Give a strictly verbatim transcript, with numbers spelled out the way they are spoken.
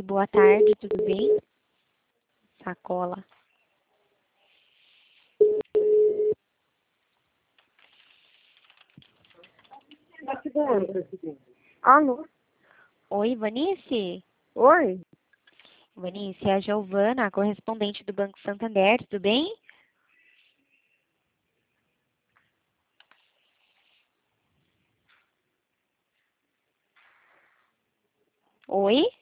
boa tarde, tudo bem? Sacola. Alô? Oi, Vanice? Oi? Vanice, é a Giovana, correspondente do Banco Santander, tudo bem? Oi?